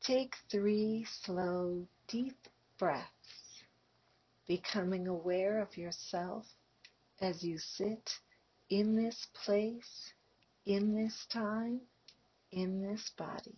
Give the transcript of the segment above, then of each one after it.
Take 3 slow, deep breaths, becoming aware of yourself as you sit in this place, in this time, in this body.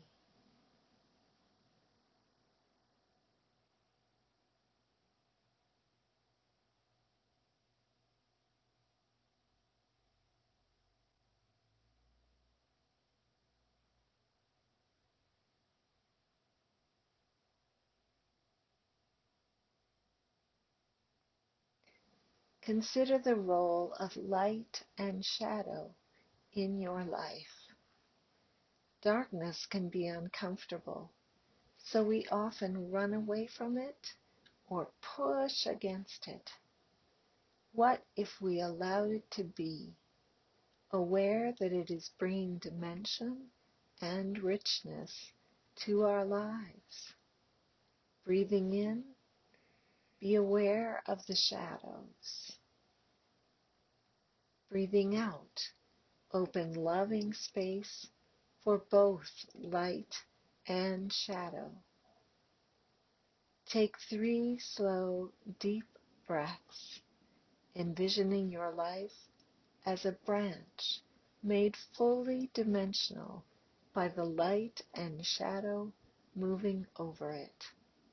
Consider the role of light and shadow in your life. Darkness can be uncomfortable, so we often run away from it or push against it. What if we allowed it to be, aware that it is bringing dimension and richness to our lives? Breathing in, be aware of the shadows. Breathing out, open loving space for both light and shadow. Take 3 slow, deep breaths, envisioning your life as a branch made fully dimensional by the light and shadow moving over it.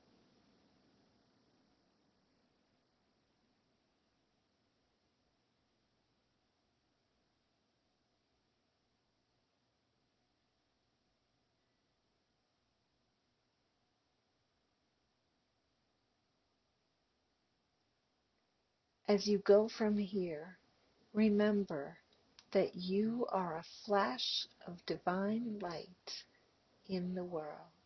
As you go from here, remember that you are a flash of divine light in the world.